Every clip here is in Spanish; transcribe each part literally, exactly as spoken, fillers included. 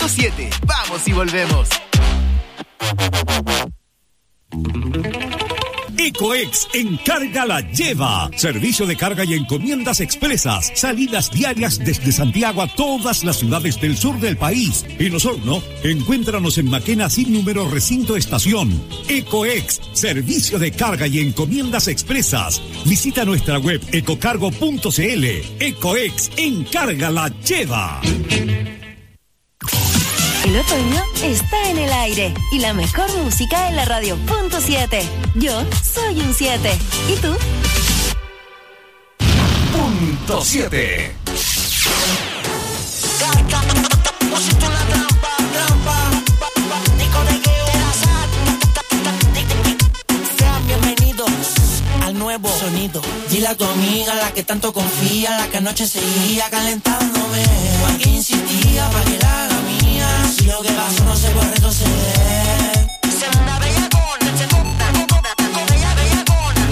siete. Vamos y volvemos. Ecoex Encarga la Lleva. Servicio de carga y encomiendas expresas. Salidas diarias desde Santiago a todas las ciudades del sur del país. En Osorno, encuéntranos en Maquena sin número recinto estación. Ecoex, servicio de carga y encomiendas expresas. Visita nuestra web ecocargo punto cl. Ecoex Encarga la Lleva. El otoño está en el aire y la mejor música en la radio punto siete. Yo soy un siete. ¿Y tú? Punto siete. Sean bienvenidos al nuevo sonido. Dile a tu amiga, la que tanto confía, la que anoche seguía calentándome, pa' que insistía, pa' que la haga mía. Si lo que pasó no se puede retroceder. Se una bellacona, se toca, con ella bellacona,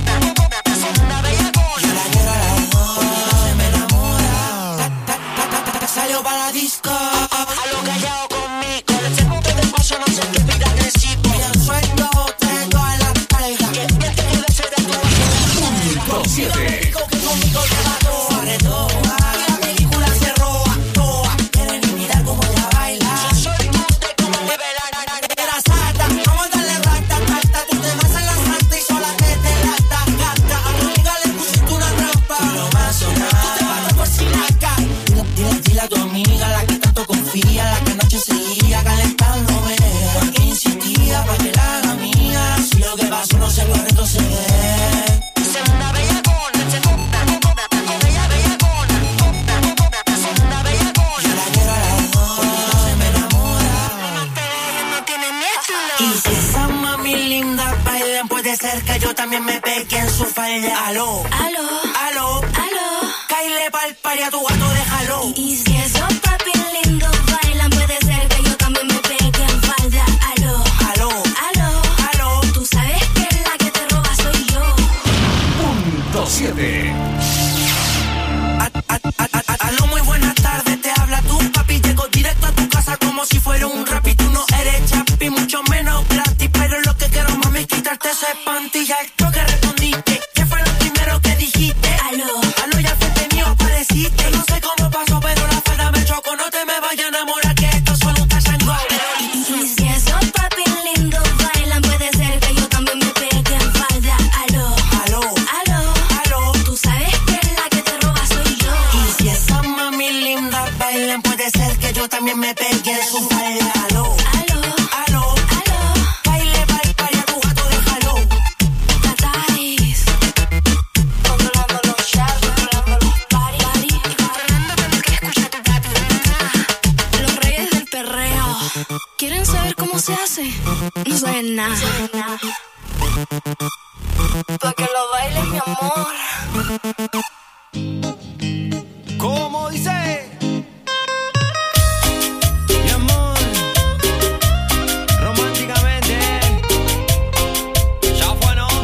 se una bellacona. Yo la quiero a la dos, conmigo se me enamora. Ta, ta, ta, ta, ta, salió para la disco. A lo callado conmigo, el segundo del paso no sé qué vida agresivo. Mira, suelto, tengo a la pareja, que miente que deseo de tu vida. Punto siete. Que conmigo te mató, sobre todo. La película se roba, toa. Quieren imitar como ella baila. Yo soy más de como mueve la era sata. Vamos a darle rata, rata. Tú te vas en la santa y sola te te lata, gata. A tu amiga le pusiste una trampa. Y lo más sonado, tú te matas por si la cae. Dile, dile, dile a tu amiga, la que tanto confía, la que anoche seguía calentándome, pa' que insistía, pa' que la haga mía. Si lo que pasó no se puede retroceder. Se una bellacona, se toca, con ella bellacona, se una bellacona. Yo la quiero a las dos, conmigo se me enamora. No te dejes, no tiene miedo. Y si esa mami linda bailan, puede ser que yo también me pegue en su falda. Aló, Aló, aló, aló. caile pa'l party a tu gato, déjalo. Y si esos papi lindos bailan, puede ser que yo también me pegue en falda. Aló, Aló, aló. aló. Tú sabes que la que te roba soy yo. Punto siete. A- a- a- a- Aló, muy buenas tardes, te habla tu papi. Llego directo a tu casa como si fuera un rap. Y tú no eres chapi, mucho menos gratis. Pero lo que quiero, mami, es quitarte ese panty. Ya esto que respondiste, ¿qué fue lo primero que dijiste? Aló, Aló, ya frente mío apareciste. No sé cómo pasó, pero la falda me chocó. No te me vayas a enamorar, que esto es solo un tachango. y si esos papi lindos bailan, puede ser que yo también me pegue en falda. Aló, Aló, aló. aló. Tú sabes que la que te roba soy yo. Y si esa mami linda bailan, puede ser que yo también me pegue en su falda. Aló, Aló, aló. aló. Baile pa'l party a tu gato, déjalo. Tatáis. Controlando los shots, controlando los party, party. Y controlando tanto que escucha tu papi. Los reyes del perreo. ¿Quieren saber cómo se hace? No saben nada. Pa' que lo bailes, mi amor. ¿Cómo dice? Mi amor, románticamente, ya fue, ¿no?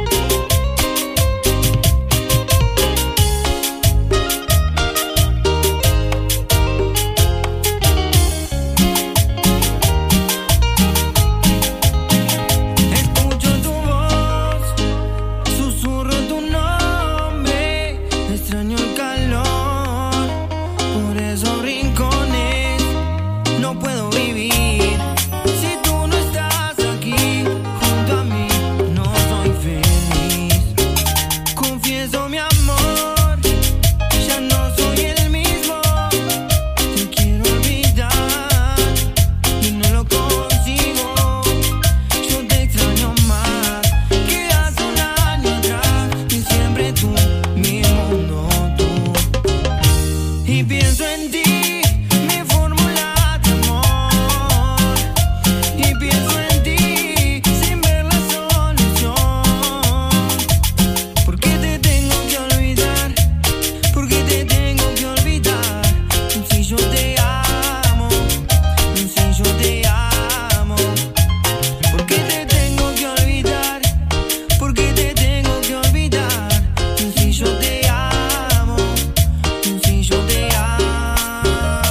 Escucho tu voz, susurro tu nombre, extraño el calor, por esos rincones no puedo vivir. Si tú no estás aquí junto a mí, no soy feliz. Confieso, mi amor, ya no soy el mismo. Te quiero olvidar y no lo consigo. Yo te extraño más que hace un año atrás. Y siempre tú, mi mundo, tú. Y pienso en ti, mi fórmula de amor. Y pienso en ti, sin ver la solución. ¿Por qué te tengo que olvidar? ¿Por qué te tengo que olvidar? Si yo te amo, si yo te amo. ¿Por qué te tengo que olvidar? ¿Por qué te tengo que olvidar? Si yo te amo, si yo te amo.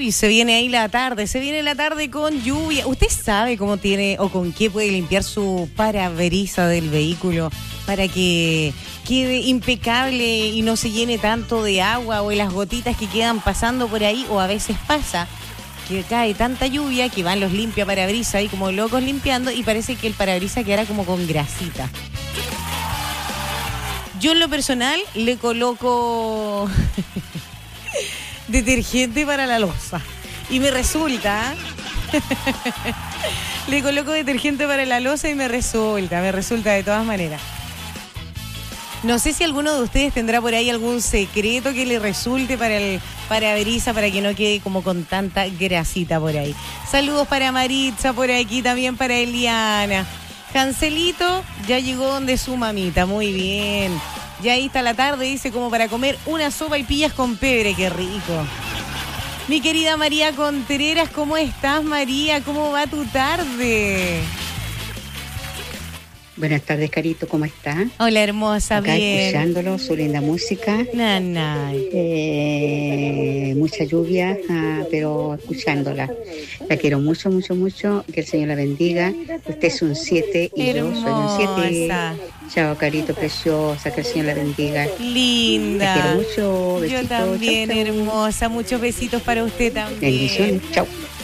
Uy, se viene ahí la tarde, se viene la tarde con lluvia. ¿Usted sabe cómo tiene o con qué puede limpiar su parabrisa del vehículo para que quede impecable y no se llene tanto de agua o de las gotitas que quedan pasando por ahí? O a veces pasa que cae tanta lluvia que van los limpia parabrisas ahí como locos limpiando y parece que el parabrisa quedará como con grasita. Yo en lo personal le coloco detergente para la loza y me resulta le coloco detergente para la loza y me resulta, me resulta de todas maneras. No sé si alguno de ustedes tendrá por ahí algún secreto que le resulte para el parabrisa para que no quede como con tanta grasita por ahí. Saludos para Maritza por aquí, también para Eliana. Cancelito ya llegó donde su mamita, muy bien. Ya ahí está la tarde, dice, como para comer una sopa y pillas con pebre, qué rico. Mi querida María Contreras, ¿cómo estás, María? ¿Cómo va tu tarde? Buenas tardes, Carito, ¿cómo está? Hola, hermosa, acá bien. escuchándolo, su linda música. Nanay. Eh, mucha lluvia, ah, pero escuchándola. La quiero mucho, mucho, mucho. Que el Señor la bendiga. Usted es un siete y hermosa. Yo soy un siete. Chao, Carito, preciosa. Que el Señor la bendiga. Linda. La quiero mucho. Besitos. Yo también, chau, chau. Hermosa. Muchos besitos para usted también. Bendiciones. Chao.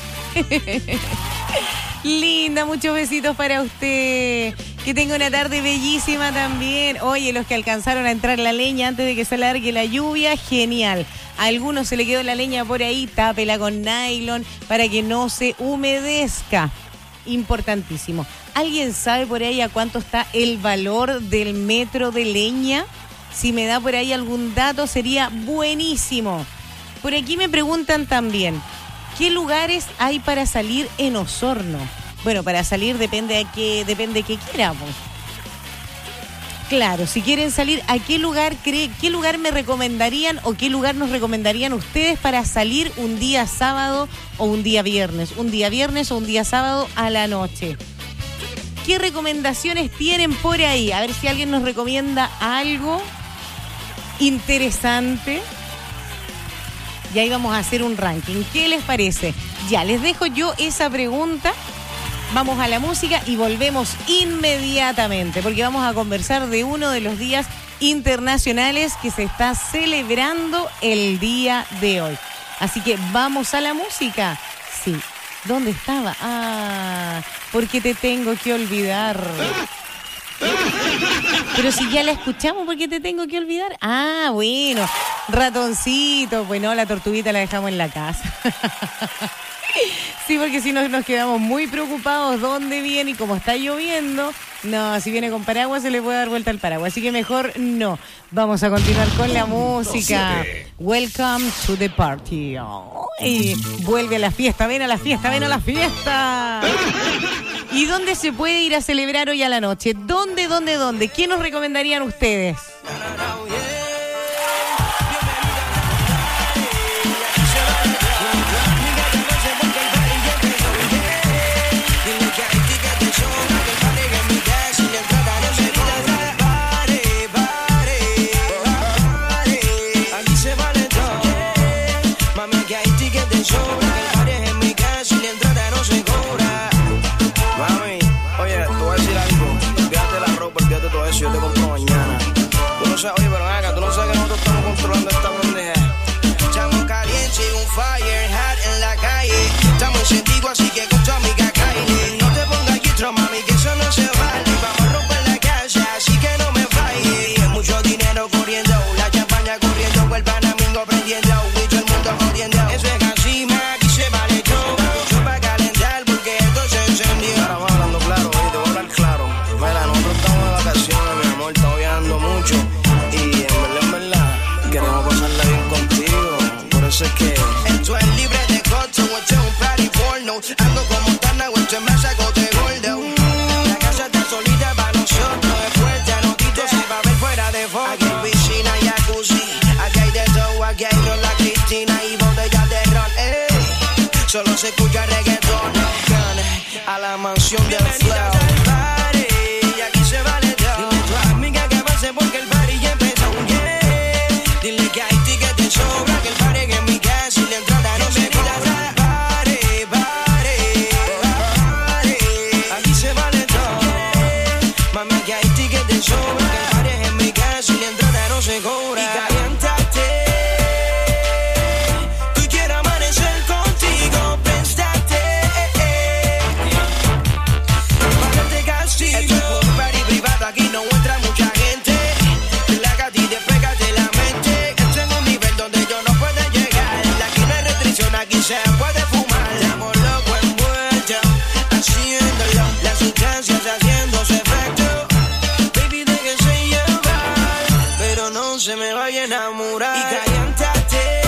Linda, muchos besitos para usted. Que tenga una tarde bellísima también. Oye, los que alcanzaron a entrar la leña antes de que se largue la lluvia, genial. A algunos se le quedó la leña por ahí, tápela con nylon para que no se humedezca. Importantísimo. ¿Alguien sabe por ahí a cuánto está el valor del metro de leña? Si me da por ahí algún dato, sería buenísimo. Por aquí me preguntan también, ¿qué lugares hay para salir en Osorno? Bueno, para salir depende de qué, depende de qué queramos. Claro, si quieren salir, ¿a qué lugar cree, qué lugar me recomendarían o qué lugar nos recomendarían ustedes para salir un día sábado o un día viernes? Un día viernes o un día sábado a la noche. ¿Qué recomendaciones tienen por ahí? A ver si alguien nos recomienda algo interesante. Y ahí vamos a hacer un ranking. ¿Qué les parece? Ya, les dejo yo esa pregunta. Vamos a la música y volvemos inmediatamente, porque vamos a conversar de uno de los días internacionales que se está celebrando el día de hoy. Así que vamos a la música. Sí, ¿dónde estaba? Ah, porque te tengo que olvidar. Pero si ya la escuchamos, ¿por qué te tengo que olvidar? Ah, bueno, ratoncito. Bueno, la tortuguita la dejamos en la casa. Sí, porque si no nos quedamos muy preocupados dónde viene y como está lloviendo. No, si viene con paraguas se le puede dar vuelta al paraguas. Así que mejor no. Vamos a continuar con la música. Welcome to the party. Oh, y vuelve a la fiesta, ven a la fiesta, ven a la fiesta. ¿Y dónde se puede ir a celebrar hoy a la noche? ¿Dónde, dónde, dónde? ¿Qué nos recomendarían ustedes? Yo te compro mañana. Tú no sabes, oye, pero acá, tú no sabes que nosotros estamos controlando esta bandeja. Estamos calientes y un fire hot en la calle. Estamos encendidos, así que con tu amiga Kylie. No te pongas quitro, mami, que eso no se vale. Vamos a romper la casa, así que no me falles. Mucho dinero corriendo, la champaña corriendo, el panamingo prendiendo, y todo el mundo jodiendo. Eso es así, ma, aquí se vale todo. Yo para calentar, porque esto se encendió. Ahora vamos hablando claro, oye, te voy a hablar claro. Mira, nosotros estamos de vacaciones, mi amor, estamos viajando mucho. Y en verdad, en verdad, queremos pasarla bien contigo. Por eso es que esto es libre de costo, esto es un party porno. Ando como Tana, esto es más algo de gordo. La casa está solita para nosotros. Después ya no quito, se va a ver fuera de foto. Aquí hay piscina y jacuzzi, aquí hay de todo, aquí hay Rola Cristina y botellas de ron. Ey, solo se escucha reggaetón. A la mansión del flow. Porque el party ya empezó, yeah. Dile que hay tickets de sobra, que el party en mi casa y la entrada no se cobra. no se me vaya a enamorar. Y caliéntate,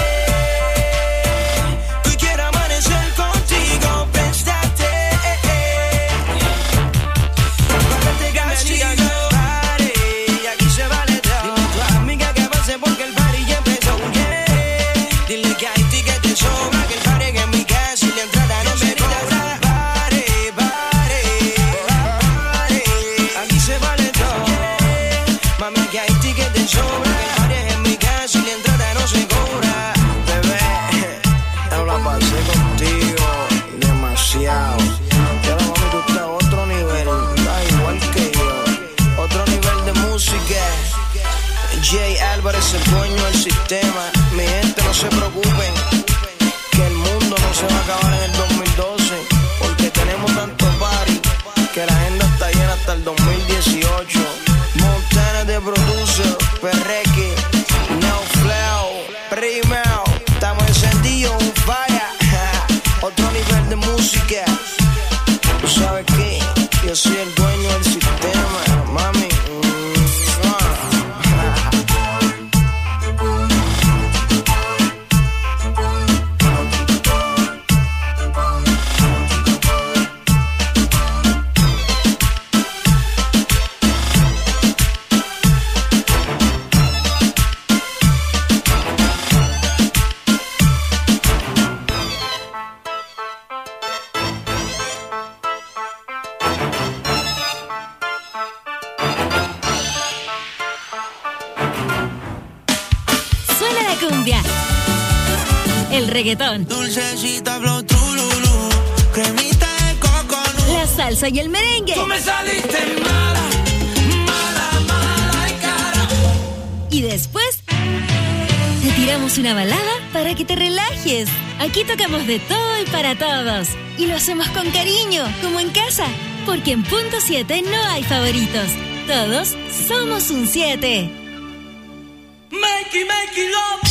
tú quieres amanecer contigo, préstate, eh, eh. Párate castigo, pare, y aquí se vale todo. Dile a tu amiga que avance porque el party ya empezó, yeah. Dile que hay ticket de sobra, que el party que en mi casa y la entrada no se cobra. Pare, pare, pare, aquí se vale todo, yeah. Mami, que hay ticket de sobra, que el party es en mi casa y la entrada no se cobra. Bebé, yo la pasé contigo demasiado. Y ahora, mami, tú estás a otro nivel, estás igual que yo. Otro nivel de música. Jay Álvarez, el dueño del sistema. Mi gente, no se preocupen, que el mundo no se va a acabar en el dos mil doce, porque tenemos tanto party que la agenda está llena hasta el dos mil dieciocho. Montana de producer, Perreque, No Flow, Primero, estamos encendidos, un falla. Otro nivel de música. ¿Tú sabes qué? Yo soy el dueño del sistema, mami. Suena la cumbia, el reggaetón, Dulcecita, flow, trululú, cremita de coconut. la salsa y el merengue. Tú me saliste mala, mala, mala de cara. Y después te tiramos una balada para que te relajes. Aquí tocamos de todo y para todos. Y lo hacemos con cariño, como en casa. Porque en Punto siete no hay favoritos. Todos somos un siete. Make it, make it love.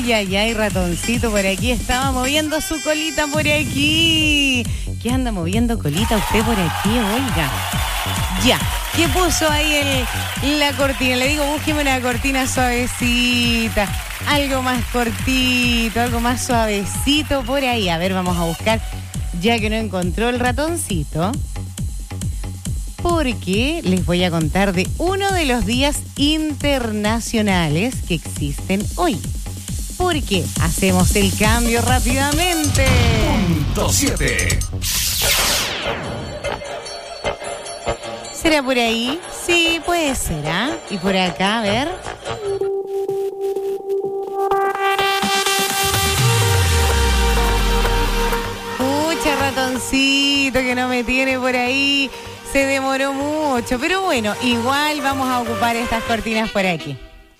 Ay, ay, ay, ratoncito por aquí. Estaba moviendo su colita por aquí. ¿Qué anda moviendo colita usted por aquí, oiga? Ya. ¿Qué puso ahí el, la cortina? Le digo, búsqueme una cortina suavecita. Algo más cortito, algo más suavecito por ahí. A ver, vamos a buscar, ya que no encontró el ratoncito. Porque les voy a contar de uno de los días internacionales que existen hoy. Porque hacemos el cambio rápidamente. Punto siete. ¿Será por ahí? Sí, puede ser, ¿ah? ¿eh? Y por acá, a ver. Pucha, ratoncito que no me tiene por ahí. Se demoró mucho, pero bueno, igual vamos a ocupar estas cortinas por aquí.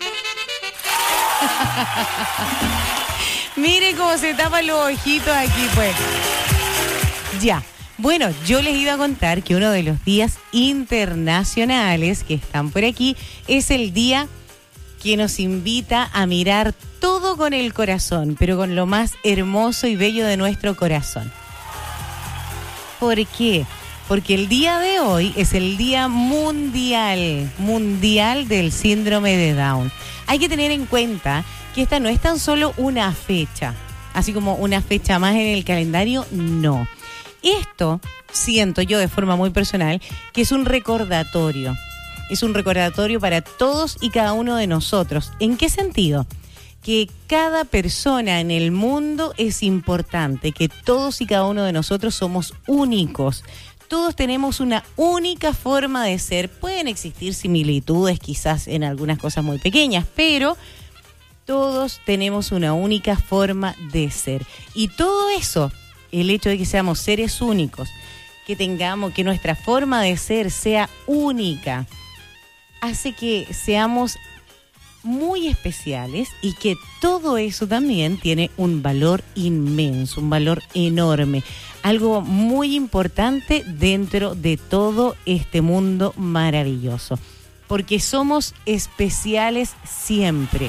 Mire cómo se tapan los ojitos aquí, pues. Ya. Bueno, yo les iba a contar que uno de los días internacionales que están por aquí es el día que nos invita a mirar todo con el corazón, pero con lo más hermoso y bello de nuestro corazón. ¿Por qué? Porque el día de hoy es el Día Mundial, Mundial del Síndrome de Down. Hay que tener en cuenta que esta no es tan solo una fecha, así como una fecha más en el calendario, no. Esto siento yo de forma muy personal que es un recordatorio. Es un recordatorio para todos y cada uno de nosotros. ¿En qué sentido? Que cada persona en el mundo es importante, que todos y cada uno de nosotros somos únicos. Todos tenemos una única forma de ser. Pueden existir similitudes quizás en algunas cosas muy pequeñas, pero todos tenemos una única forma de ser. Y todo eso, el hecho de que seamos seres únicos, que tengamos, que nuestra forma de ser sea única, hace que seamos muy especiales y que todo eso también tiene un valor inmenso, un valor enorme, algo muy importante dentro de todo este mundo maravilloso, porque somos especiales siempre.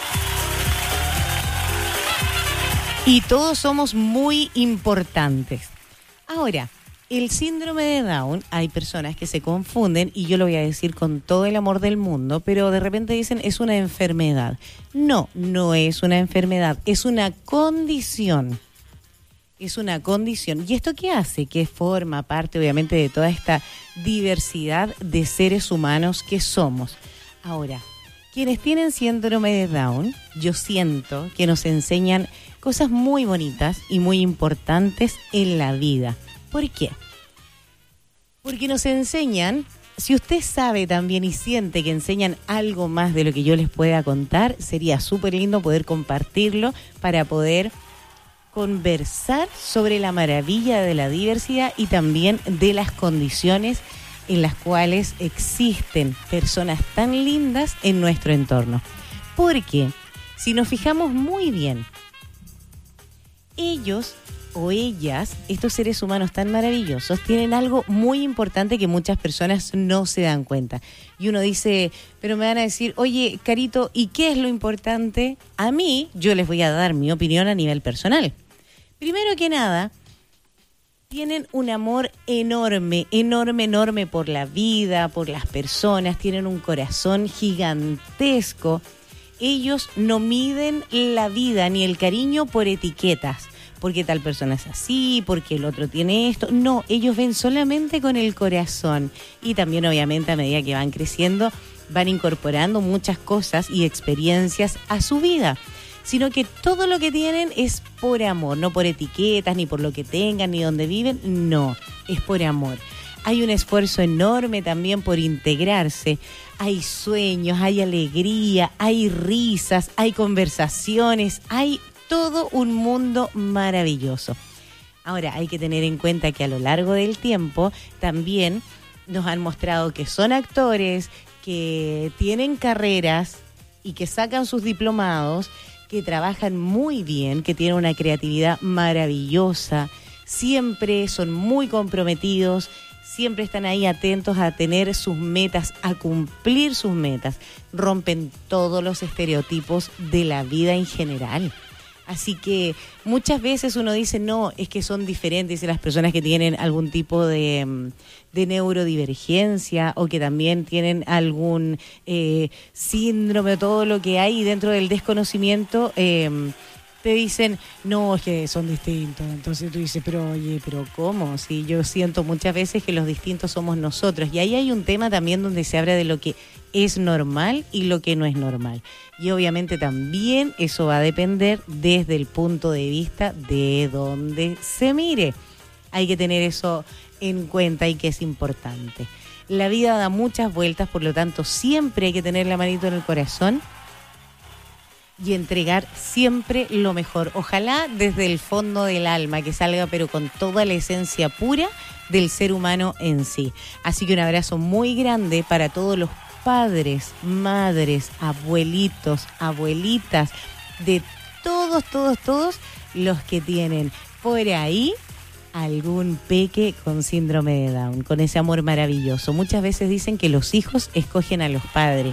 Y todos somos muy importantes. Ahora, el síndrome de Down, hay personas que se confunden, y yo lo voy a decir con todo el amor del mundo, pero de repente dicen es una enfermedad. No, no es una enfermedad, es una condición. Es una condición. ¿Y esto qué hace? Que forma parte, obviamente, de toda esta diversidad de seres humanos que somos. Ahora, quienes tienen síndrome de Down, yo siento que nos enseñan cosas muy bonitas y muy importantes en la vida. ¿Por qué? Porque nos enseñan, si usted sabe también y siente que enseñan algo más de lo que yo les pueda contar, sería súper lindo poder compartirlo para poder conversar sobre la maravilla de la diversidad y también de las condiciones en las cuales existen personas tan lindas en nuestro entorno. Porque si nos fijamos muy bien, ellos o ellas, estos seres humanos tan maravillosos, tienen algo muy importante que muchas personas no se dan cuenta. Y uno dice, pero me van a decir, oye, Carito, ¿y qué es lo importante? A mí, yo les voy a dar mi opinión a nivel personal. Primero que nada, tienen un amor enorme, enorme, enorme por la vida, por las personas, tienen un corazón gigantesco. Ellos no miden la vida ni el cariño por etiquetas, porque tal persona es así, porque el otro tiene esto. No, ellos ven solamente con el corazón. Y también, obviamente, a medida que van creciendo, van incorporando muchas cosas y experiencias a su vida. Sino que todo lo que tienen es por amor, no por etiquetas, ni por lo que tengan, ni donde viven. No, es por amor. Hay un esfuerzo enorme también por integrarse. Hay sueños, hay alegría, hay risas, hay conversaciones, hay todo un mundo maravilloso. Ahora, hay que tener en cuenta que a lo largo del tiempo también nos han mostrado que son actores, que tienen carreras y que sacan sus diplomados, que trabajan muy bien, que tienen una creatividad maravillosa, siempre son muy comprometidos, siempre están ahí atentos a tener sus metas, a cumplir sus metas. Rompen todos los estereotipos de la vida en general. Así que muchas veces uno dice, no, es que son diferentes las personas que tienen algún tipo de, de neurodivergencia o que también tienen algún eh, síndrome, todo lo que hay dentro del desconocimiento. Eh, te dicen, no, es que son distintos. Entonces tú dices, pero oye, pero ¿cómo? Sí, yo siento muchas veces que los distintos somos nosotros. Y ahí hay un tema también donde se habla de lo que es normal y lo que no es normal. Y obviamente también eso va a depender desde el punto de vista de donde se mire. Hay que tener eso en cuenta y que es importante. La vida da muchas vueltas, por lo tanto siempre hay que tener la manito en el corazón y entregar siempre lo mejor. Ojalá desde el fondo del alma, que salga pero con toda la esencia pura del ser humano en sí. Así que un abrazo muy grande para todos los padres, madres, abuelitos, abuelitas, de todos, todos, todos los que tienen por ahí algún peque con síndrome de Down, con ese amor maravilloso. Muchas veces dicen que los hijos escogen a los padres.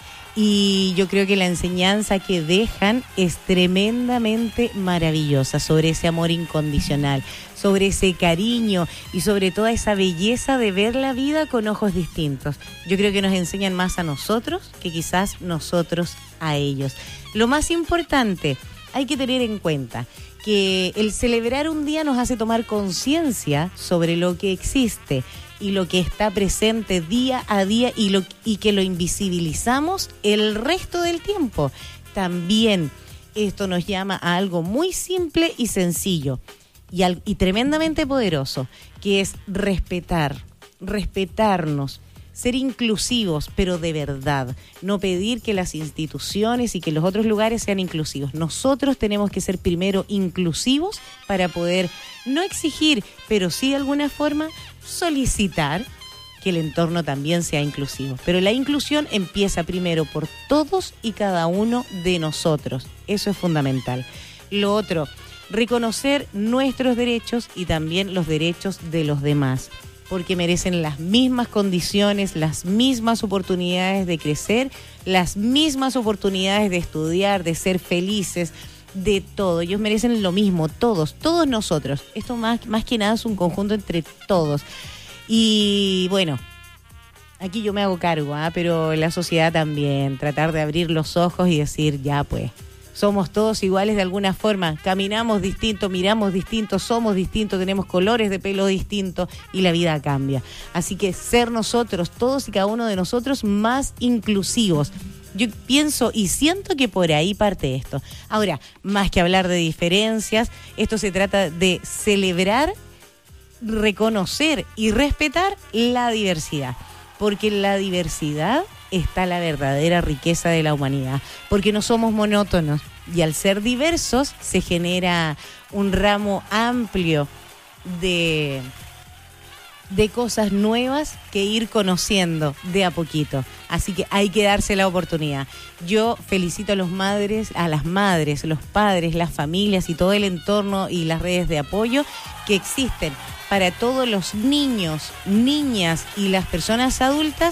Y yo creo que la enseñanza que dejan es tremendamente maravillosa sobre ese amor incondicional, sobre ese cariño y sobre toda esa belleza de ver la vida con ojos distintos. Yo creo que nos enseñan más a nosotros que quizás nosotros a ellos. Lo más importante, hay que tener en cuenta que el celebrar un día nos hace tomar conciencia sobre lo que existe y lo que está presente día a día y, lo, y que lo invisibilizamos el resto del tiempo. También esto nos llama a algo muy simple y sencillo y, al, y tremendamente poderoso, que es respetar, respetarnos, ser inclusivos, pero de verdad, no pedir que las instituciones y que los otros lugares sean inclusivos. Nosotros tenemos que ser primero inclusivos para poder no exigir, pero sí de alguna forma solicitar que el entorno también sea inclusivo. Pero la inclusión empieza primero por todos y cada uno de nosotros. Eso es fundamental. Lo otro, reconocer nuestros derechos y también los derechos de los demás, porque merecen las mismas condiciones, las mismas oportunidades de crecer, las mismas oportunidades de estudiar, de ser felices, de todo. Ellos merecen lo mismo, todos, todos nosotros. Esto más, más que nada es un conjunto entre todos. Y bueno, aquí yo me hago cargo, ¿eh? Pero la sociedad también, tratar de abrir los ojos y decir, ya pues, somos todos iguales de alguna forma, caminamos distinto, miramos distinto, somos distintos, tenemos colores de pelo distintos y la vida cambia. Así que ser nosotros, todos y cada uno de nosotros, más inclusivos. Yo pienso y siento que por ahí parte esto. Ahora, más que hablar de diferencias, esto se trata de celebrar, reconocer y respetar la diversidad, porque en la diversidad está la verdadera riqueza de la humanidad, porque no somos monótonos y al ser diversos se genera un ramo amplio de, de cosas nuevas que ir conociendo de a poquito. Así que hay que darse la oportunidad. Yo felicito a los madres, a las madres, los padres, las familias y todo el entorno y las redes de apoyo que existen para todos los niños, niñas y las personas adultas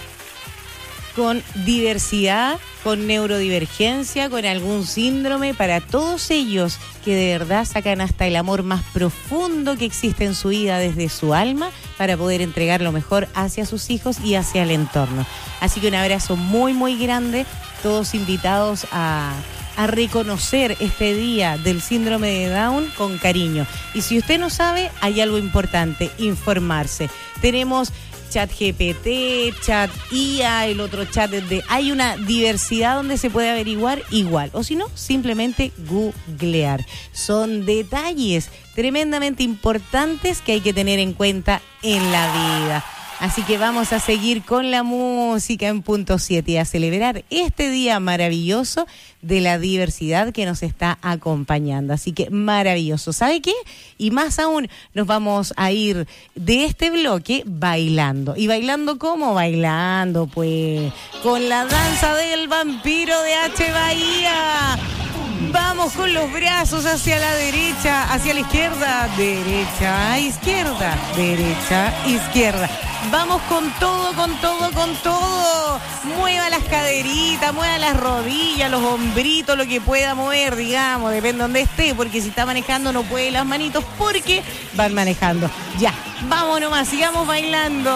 con diversidad, con neurodivergencia, con algún síndrome, para todos ellos que de verdad sacan hasta el amor más profundo que existe en su vida desde su alma para poder entregar lo mejor hacia sus hijos y hacia el entorno. Así que un abrazo muy, muy grande, todos invitados a, a reconocer este día del síndrome de Down con cariño. Y si usted no sabe, hay algo importante, informarse. Tenemos chat G P T, chat I A, el otro chat de... Hay una diversidad donde se puede averiguar igual. O si no, simplemente googlear. Son detalles tremendamente importantes que hay que tener en cuenta en la vida. Así que vamos a seguir con la música en punto siete y a celebrar este día maravilloso de la diversidad que nos está acompañando. Así que maravilloso. ¿Sabe qué? Y más aún, nos vamos a ir de este bloque bailando. ¿Y bailando cómo? Bailando, pues, con la danza del vampiro de H. Bahía. Vamos con los brazos hacia la derecha, hacia la izquierda, derecha, izquierda, derecha, izquierda. Vamos con todo, con todo, con todo. Mueva las caderitas, mueva las rodillas, los hombritos, lo que pueda mover, digamos, depende de donde esté, porque si está manejando no puede las manitos porque van manejando. Ya, vamos nomás, sigamos bailando.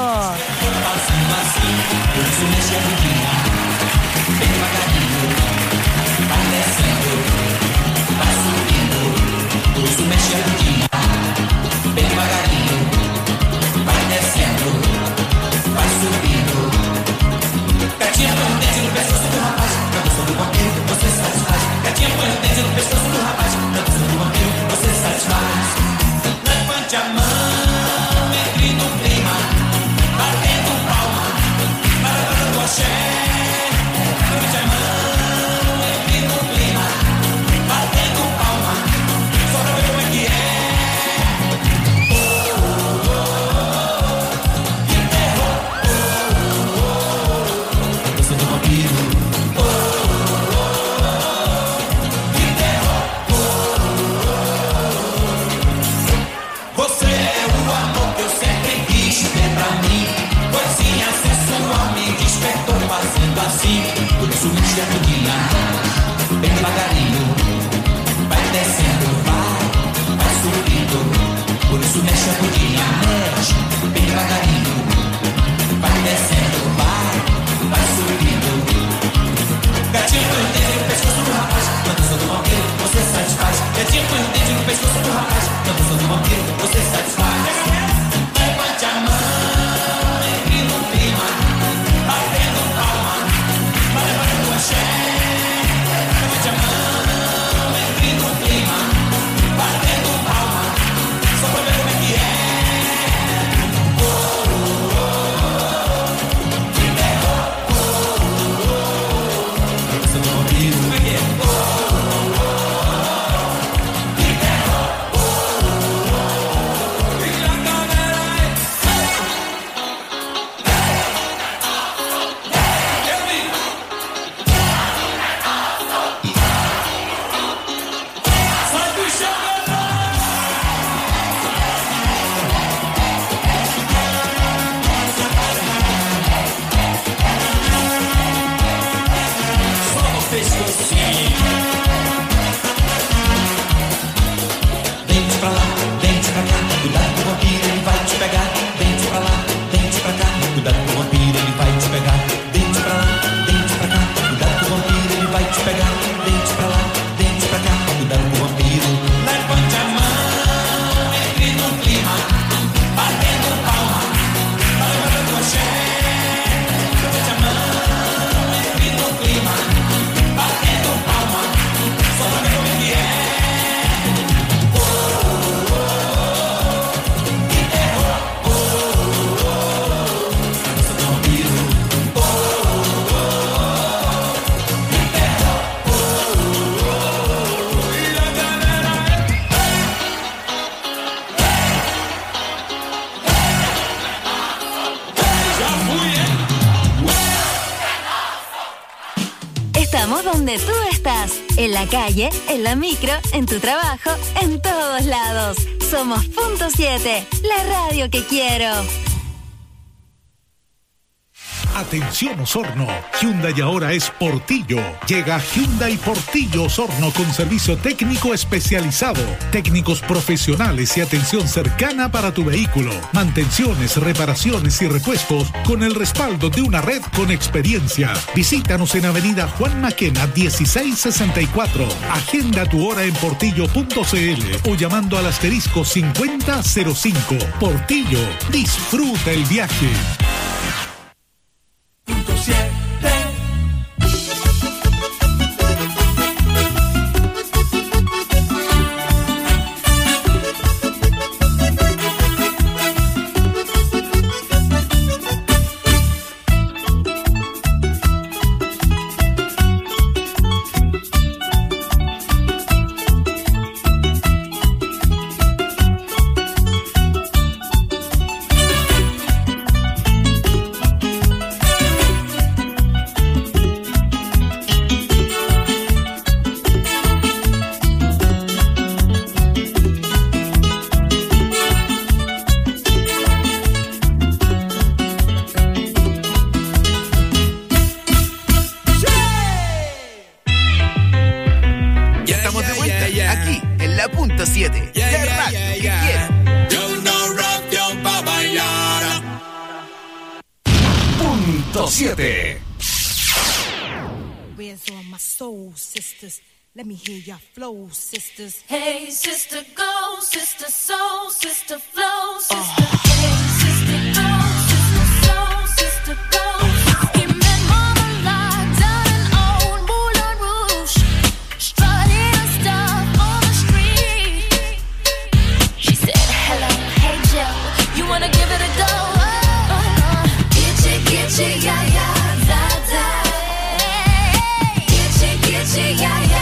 Bem devagarinho, vai descendo, vai subindo. Gatinha põe o dente no pescoço do rapaz, na dança do vampiro você satisfaz. Gatinha põe o dente no pescoço do rapaz, na dança do vampiro você satisfaz. Levante a mão, entre no clima, batendo palma, para o axé. Levante a mão, entre no clima, batendo palma, só pra ver como é que é. Assim, por isso mexe a bundinha, bem devagarinho, vai descendo, vai, vai subindo. Por isso mexe a bundinha, mexe, bem devagarinho, vai descendo, vai, vai subindo. Gatinho põe o dedo no pescoço do rapaz, na dança do vampiro você satisfaz. Gatinho põe o dedo no pescoço do rapaz, na dança do vampiro você satisfaz. Levante a mão, entre no clima, batendo palma. Axé, levante a mão, entre no clima, batendo palma, só pra ver como é que é. Oh, oh, oh, que terror, oh, oh, oh, dança do vampiro, como é que é? Oh, oh, oh, que terror, oh, oh, oh, e a galera é. Eu vi. Dente pra lá, dente pra cá, cuidado com o vampiro, ele vai te pegar. Dente pra lá, dente pra cá, cuidado com o vampiro, ele vai te pegar. Dente pra lá, dente pra cá, cuidado com o vampiro, ele vai te pegar. Dente pra lá, dente pra cá, cuidado com o vampiro. Levante a mão, entre no clima, batendo palma, para levar o axé. Levante a mão, entre no clima, batendo palma, só pra ver como é que é. Estamos donde tú estás, en la calle, en la micro, en tu trabajo, en todos lados. Somos Punto siete, la radio que quiero. Atención Osorno, Hyundai ahora es Portillo. Llega Hyundai Portillo Osorno con servicio técnico especializado, técnicos profesionales y atención cercana para tu vehículo, mantenciones, reparaciones y repuestos con el respaldo de una red con experiencia. Visítanos en Avenida Juan Maquena dieciséis sesenta y cuatro. Agenda tu hora en portillo punto cl o llamando al asterisco cincuenta cero cinco. Portillo, disfruta el viaje. Punto siete. la punto siete. Yeah, La yeah, radio yeah, que yeah. quiere. Yo no rap, yo pa' bailar. Punto siete. Where's all my soul sisters? Let me hear your flow, sisters. Hey, sister, go, sister, soul, sister, flow, sister. Hey, sister, go, sister, soul, sister, go. He met Mama Lot down in old Moulin Rouge, strutting her stuff on the street. She said, hello, hey, Joe, you wanna give it a go? Oh, oh. Gitchy, gitchy, yeah, yeah, da, da. Gitchy, gitchy, yeah, yeah.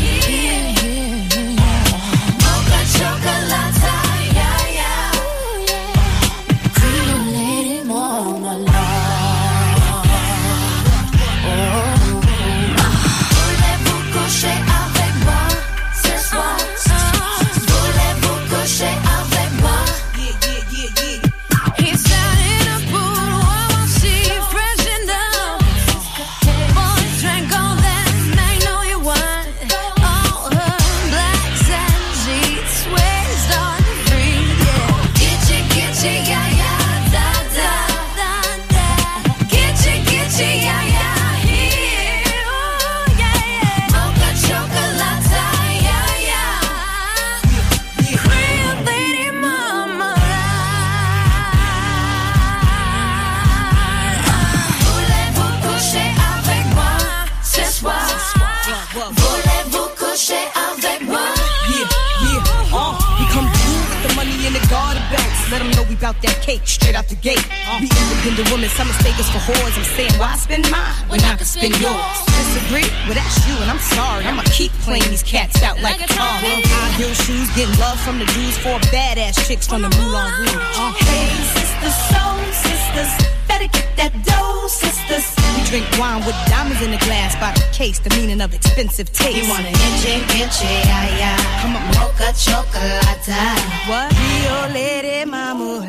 Let them know we bout that cake straight out the gate. Uh, we independent women, some mistake us for whores. I'm saying, why spend mine when I can spend yours? Disagree? Well, that's you, and I'm sorry. I'ma keep playing these cats out like, like a car. High heel shoes, getting love from the Jews, four badass chicks from the Moulin Rouge. Uh, hey, sisters, soul sisters, better get that dough, sisters. We drink wine with diamonds in the glass by the case, the meaning of expensive taste. You want an inche, inche, ay, ay. Come on, mocha chocolate. What? Rio Lady Mama.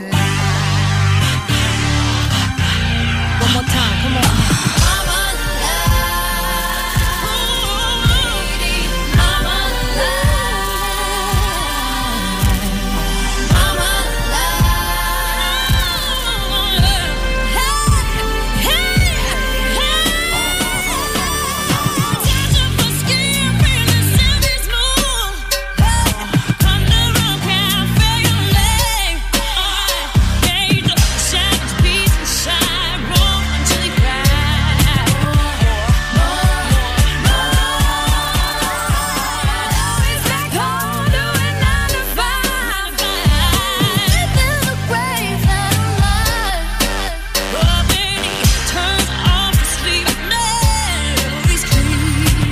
One more time, come on. Mama lady, mama mama hey, hey, hey. Touch of my skin, feel the sun's moon. Come to Rock Cafe, lay. Gauge the shadows, peace and shine, roll until you cry. Always back home doing nine to five. Deep in the grave that I'm alive. Oh, baby, turns off to sleep. Memories creep.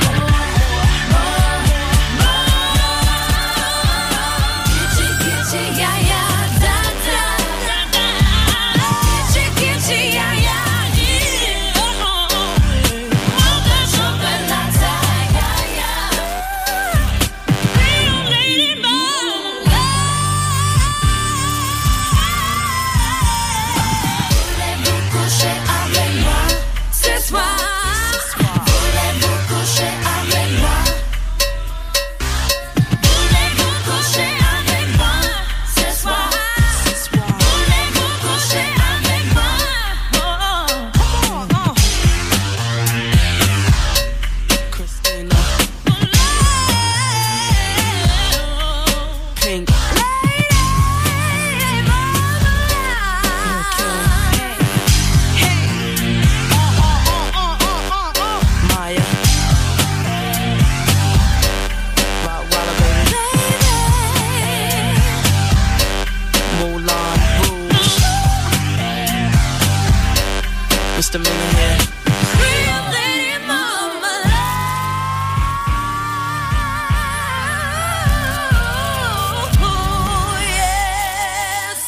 Gitchy, gitchy, yeah, yeah, da, da, da, da. Gitchy, gitchy, yeah, yeah, yeah. Mocha chocolate, yeah, yeah. Real lady mama. Voulez-vous coucher avec moi ce soir? Voulez-vous coucher avec moi? Voulez-vous coucher avec moi ce soir? Voulez-vous coucher avec moi? Oh, oh, oh. Christina, Pink, Maya, Rock Walla, baby, Moulin Rouge, Mister Miller here. Real lady mama. Oh, yes.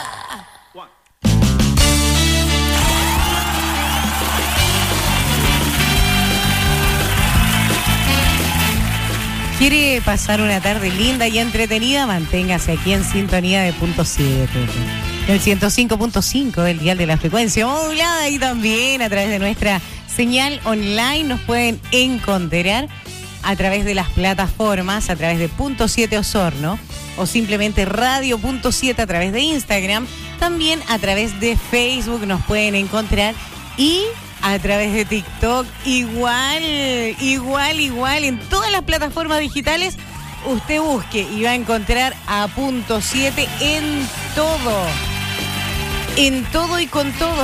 ¿Quiere pasar una tarde linda y entretenida? Manténgase aquí en sintonía de punto siete. El ciento cinco punto cinco del dial de la frecuencia modulada y también a través de nuestra señal online nos pueden encontrar a través de las plataformas, a través de Punto siete Osorno, o simplemente Radio Punto siete a través de Instagram. También a través de Facebook nos pueden encontrar y a través de TikTok, igual, igual, igual, en todas las plataformas digitales, usted busque y va a encontrar a Punto siete en todo, en todo y con todo,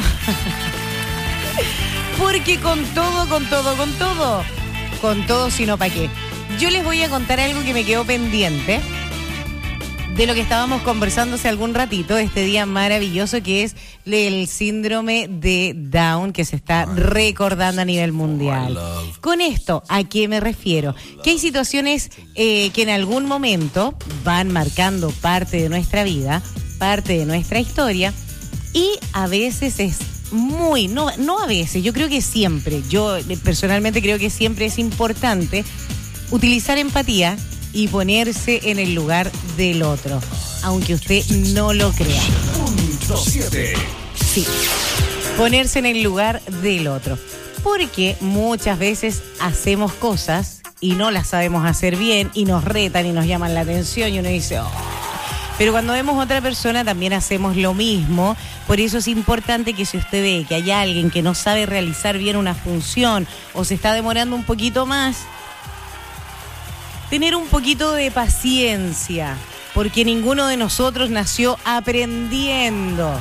porque con todo, con todo, con todo, con todo, sino para qué. Yo les voy a contar algo que me quedó pendiente de lo que estábamos conversando hace algún ratito, este día maravilloso que es el síndrome de Down que se está recordando a nivel mundial. Con esto, ¿a qué me refiero? Que hay situaciones eh, que en algún momento van marcando parte de nuestra vida, parte de nuestra historia, y a veces es muy, no, no a veces, yo creo que siempre, yo personalmente creo que siempre es importante utilizar empatía y ponerse en el lugar del otro, aunque usted no lo crea. Punto siete. Sí, ponerse en el lugar del otro, porque muchas veces hacemos cosas y no las sabemos hacer bien y nos retan y nos llaman la atención y uno dice, oh. Pero cuando vemos a otra persona también hacemos lo mismo. Por eso es importante que si usted ve que hay alguien que no sabe realizar bien una función o se está demorando un poquito más, tener un poquito de paciencia, porque ninguno de nosotros nació aprendiendo.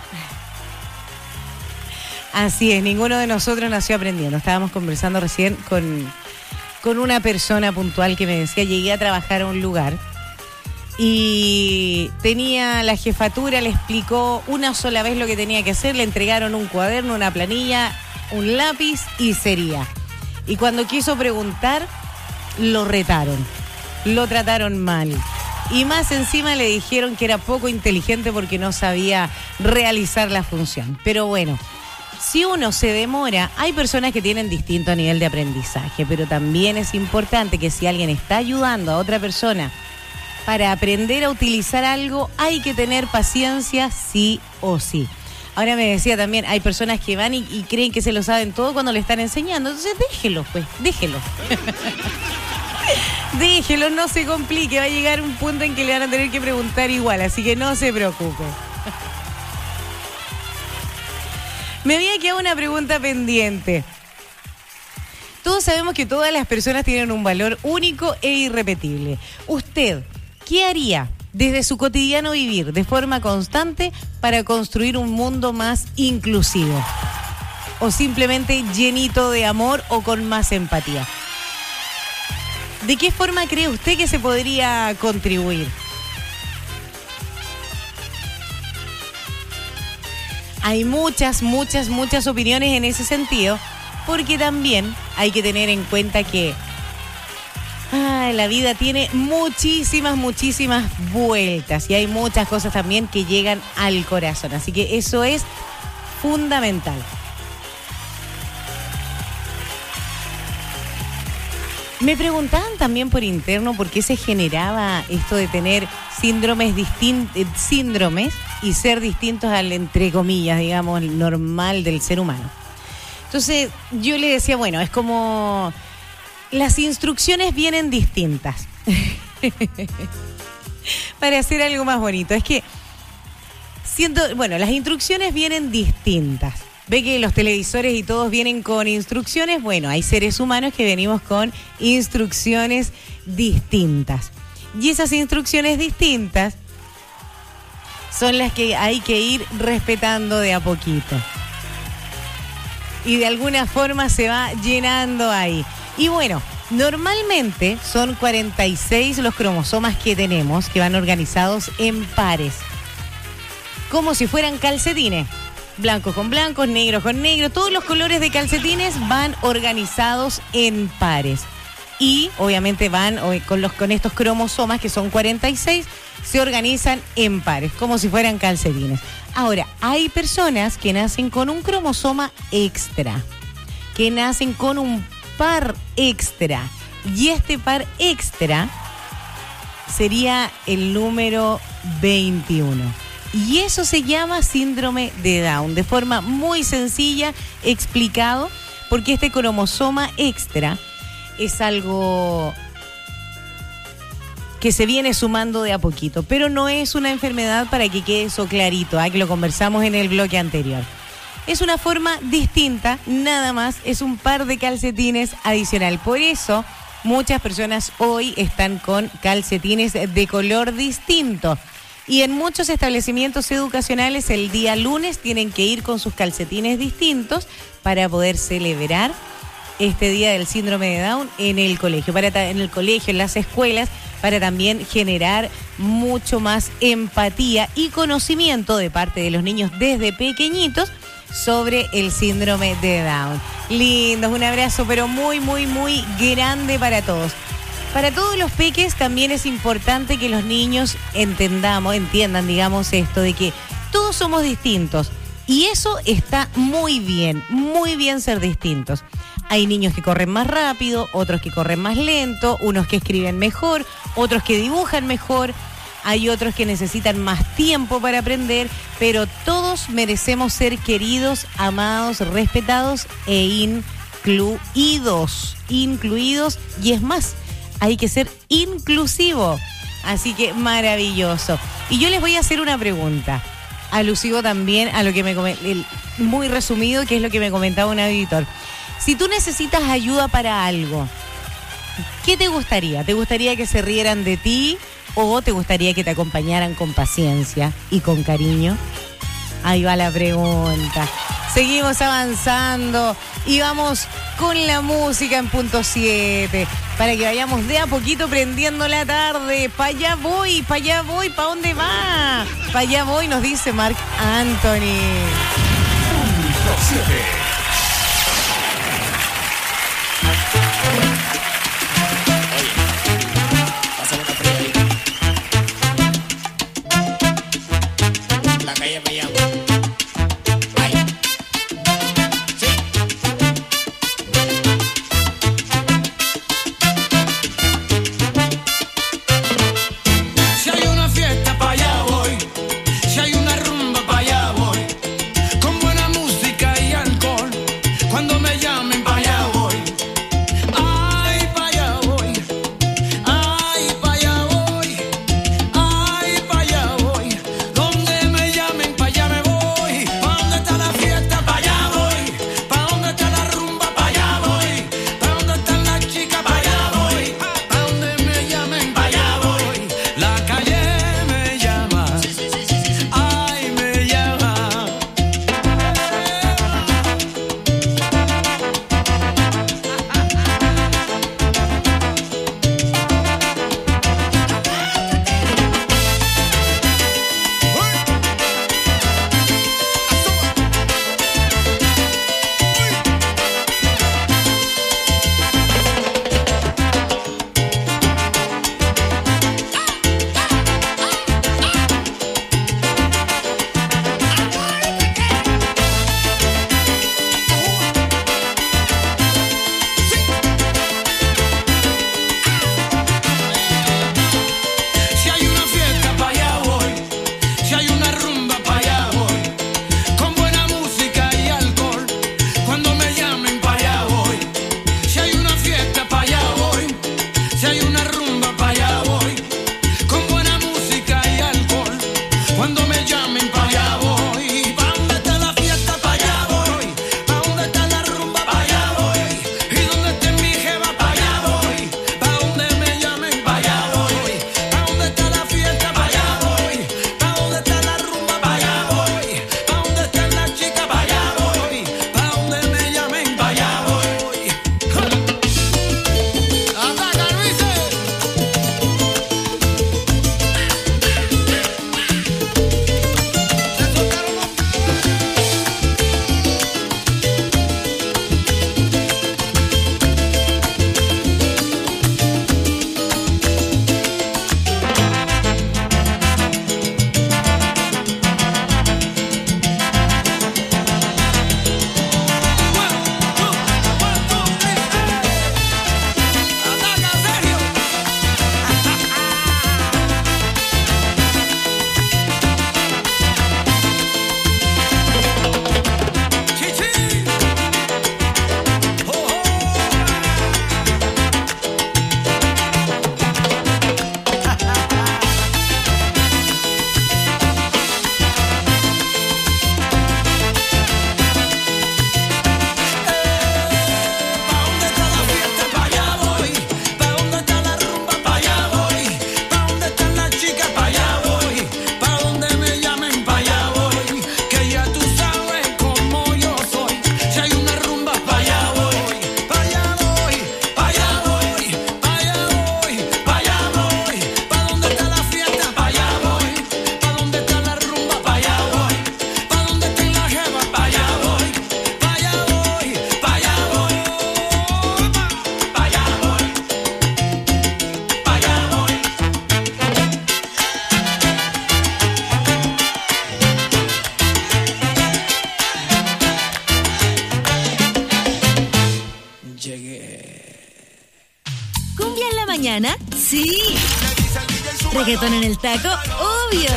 Así es, ninguno de nosotros nació aprendiendo. Estábamos conversando recién con, con una persona puntual que me decía, llegué a trabajar a un lugar y tenía la jefatura, le explicó una sola vez lo que tenía que hacer, le entregaron un cuaderno, una planilla, un lápiz y sería. Y cuando quiso preguntar, lo retaron, lo trataron mal y más encima le dijeron que era poco inteligente porque no sabía realizar la función. Pero bueno, si uno se demora, hay personas que tienen distinto nivel de aprendizaje, pero también es importante que si alguien está ayudando a otra persona para aprender a utilizar algo, hay que tener paciencia sí o sí. Ahora me decía también, hay personas que van y, y creen que se lo saben todo cuando le están enseñando. Entonces déjelo, pues, déjelo. Déjelo, no se complique. Va a llegar un punto en que le van a tener que preguntar igual, así que no se preocupe. Me había quedado una pregunta pendiente. Todos sabemos que todas las personas tienen un valor único e irrepetible. ¿Usted qué haría desde su cotidiano vivir de forma constante para construir un mundo más inclusivo? ¿O simplemente llenito de amor o con más empatía? ¿De qué forma cree usted que se podría contribuir? Hay muchas, muchas, muchas opiniones en ese sentido, porque también hay que tener en cuenta que ah, la vida tiene muchísimas, muchísimas vueltas y hay muchas cosas también que llegan al corazón. Así que eso es fundamental. Me preguntaban también por interno por qué se generaba esto de tener síndromes distintos, síndromes y ser distintos al, entre comillas, digamos, normal del ser humano. Entonces yo le decía, bueno, es como las instrucciones vienen distintas. Para hacer algo más bonito. Es que siento, bueno, las instrucciones vienen distintas. Ve que los televisores y todos vienen con instrucciones. Bueno, hay seres humanos que venimos con instrucciones distintas. Y esas instrucciones distintas son las que hay que ir respetando de a poquito. Y de alguna forma se va llenando ahí. Y bueno, normalmente son cuarenta y seis los cromosomas que tenemos, que van organizados en pares. Como si fueran calcetines. Blancos con blancos, negros con negros, todos los colores de calcetines van organizados en pares. Y obviamente van con, los, con estos cromosomas, que son cuarenta y seis, se organizan en pares, como si fueran calcetines. Ahora, hay personas que nacen con un cromosoma extra, que nacen con un par extra. Y este par extra sería el número veintiuno. Y eso se llama síndrome de Down, de forma muy sencilla explicado, porque este cromosoma extra es algo que se viene sumando de a poquito, pero no es una enfermedad, para que quede eso clarito, ¿eh? Que lo conversamos en el bloque anterior. Es una forma distinta, nada más, es un par de calcetines adicional. Por eso muchas personas hoy están con calcetines de color distinto. Y en muchos establecimientos educacionales el día lunes tienen que ir con sus calcetines distintos para poder celebrar este día del síndrome de Down en el colegio, para ta- en el colegio, en las escuelas, para también generar mucho más empatía y conocimiento de parte de los niños desde pequeñitos sobre el síndrome de Down. Lindos, un abrazo, pero muy, muy, muy grande para todos. Para todos los peques también es importante que los niños entendamos, entiendan, digamos, esto de que todos somos distintos. Y eso está muy bien, muy bien ser distintos. Hay niños que corren más rápido, otros que corren más lento, unos que escriben mejor, otros que dibujan mejor, hay otros que necesitan más tiempo para aprender, pero todos merecemos ser queridos, amados, respetados e incluidos. Incluidos, y es más, hay que ser inclusivo. Así que maravilloso. Y yo les voy a hacer una pregunta, alusivo también a lo que me comentó, muy resumido, que es lo que me comentaba un auditor. Si tú necesitas ayuda para algo, ¿qué te gustaría? ¿Te gustaría que se rieran de ti o te gustaría que te acompañaran con paciencia y con cariño? Ahí va la pregunta. Seguimos avanzando y vamos con la música en punto siete para que vayamos de a poquito prendiendo la tarde. Pa' allá voy, pa' allá voy, ¿pa' dónde va? Pa' allá voy, nos dice Marc Anthony. punto siete. La calle me llama. Si hay una fiesta, pa' allá voy. Si hay una rumba, pa' allá voy. Con buena música y alcohol. Cumbia en la mañana, sí. Reggaetón en el taco, obvio.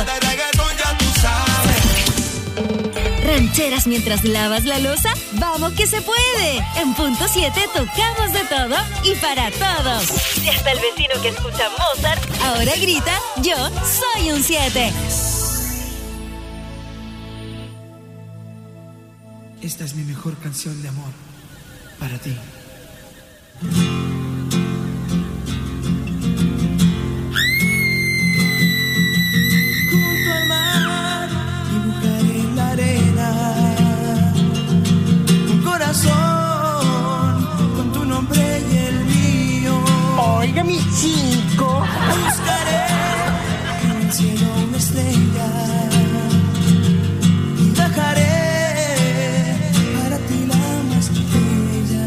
Rancheras mientras lavas la loza, vamos que se puede. En punto siete tocamos de todo y para todos. Y hasta el vecino que escucha Mozart ahora grita, yo soy un siete. Esta es mi mejor canción de amor para ti. Junto al mar dibujaré en la arena un corazón con tu nombre y el mío. Oiga, mi chico. Buscaré en el cielo una estrella y bajaré para ti la más bella.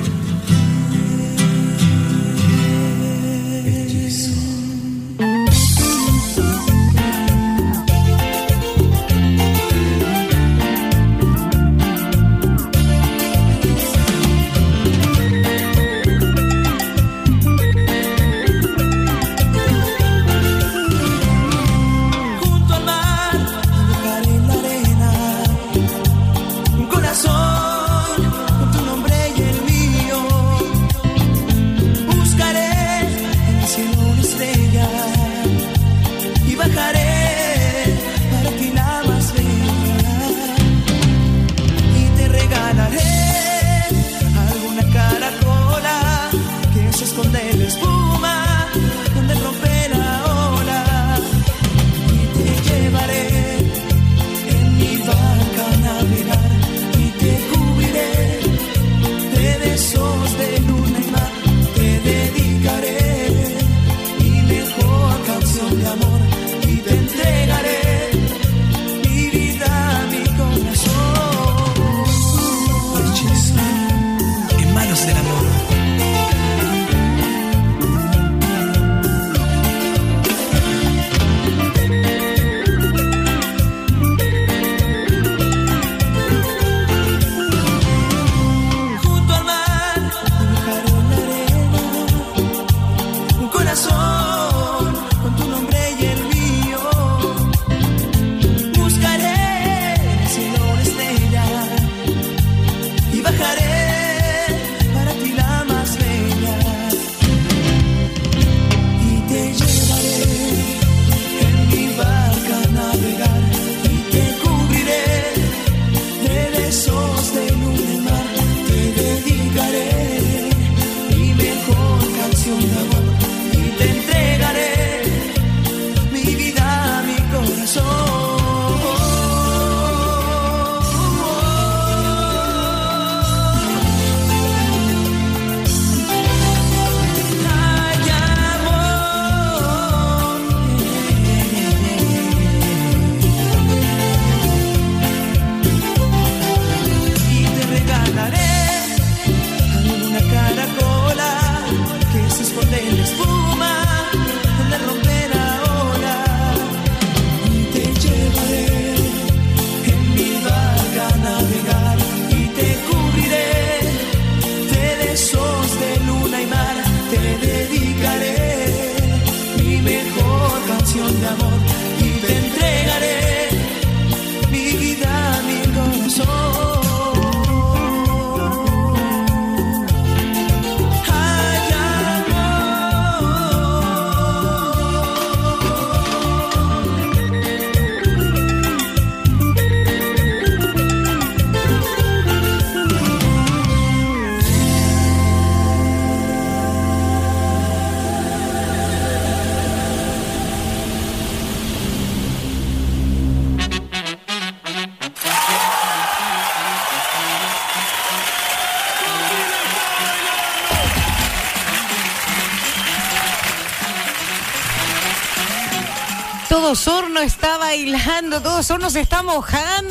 Todo Osorno está bailando, todo Osorno se está mojando.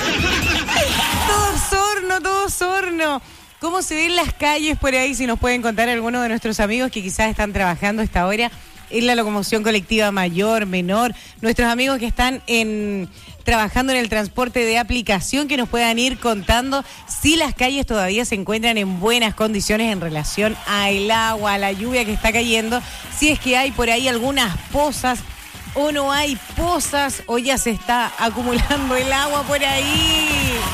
Todo Osorno, todo Osorno. ¿Cómo se ven las calles por ahí? Si nos pueden contar algunos de nuestros amigos que quizás están trabajando a esta hora en la locomoción colectiva mayor, menor, nuestros amigos que están en trabajando en el transporte de aplicación, que nos puedan ir contando si las calles todavía se encuentran en buenas condiciones en relación al agua, a la lluvia que está cayendo, si es que hay por ahí algunas pozas o no hay pozas o ya se está acumulando el agua por ahí.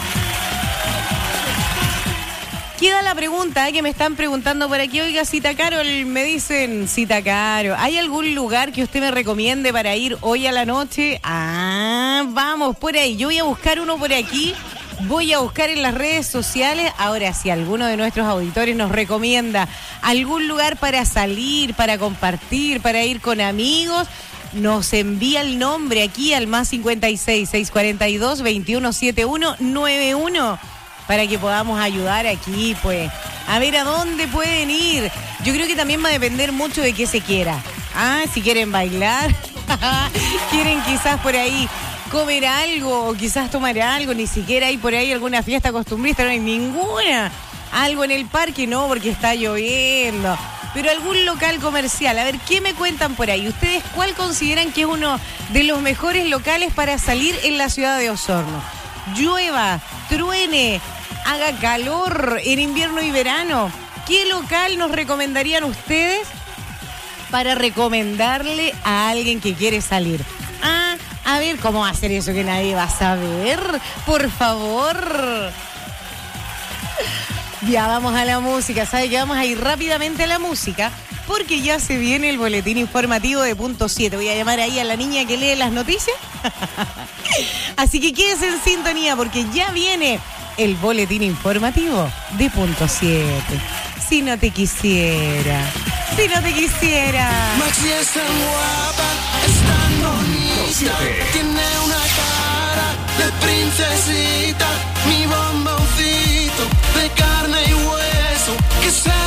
Queda la pregunta ¿eh? que me están preguntando por aquí. Oiga, Cita Carol, me dicen, Cita Carol, ¿hay algún lugar que usted me recomiende para ir hoy a la noche? Ah, vamos, por ahí. Yo voy a buscar uno por aquí. Voy a buscar en las redes sociales. Ahora, si alguno de nuestros auditores nos recomienda algún lugar para salir, para compartir, para ir con amigos, nos envía el nombre aquí al más cincuenta y seis, seiscientos cuarenta y dos, veintiuno setenta y uno noventa y uno. Para que podamos ayudar aquí, pues, a ver a dónde pueden ir. Yo creo que también va a depender mucho de qué se quiera. Ah, si quieren bailar, quieren quizás por ahí comer algo, o quizás tomar algo, ni siquiera hay por ahí alguna fiesta costumbrista, no hay ninguna. Algo en el parque, no, porque está lloviendo. Pero algún local comercial. A ver, ¿qué me cuentan por ahí? ¿Ustedes cuál consideran que es uno de los mejores locales para salir en la ciudad de Osorno? Llueva, truene, haga calor en invierno y verano. ¿Qué local nos recomendarían ustedes para recomendarle a alguien que quiere salir? Ah, a ver, ¿cómo va a hacer eso que nadie va a saber? Por favor. Ya vamos a la música, ¿sabe? Que vamos a ir rápidamente a la música porque ya se viene el boletín informativo de Punto siete. Voy a llamar ahí a la niña que lee las noticias. Así que quédese en sintonía porque ya viene el boletín informativo de Punto siete. Si no te quisiera, si no te quisiera. Maxi es tan guapa, es tan bonita, tiene una cara de princesita, mi bomboncito de carne y hueso que se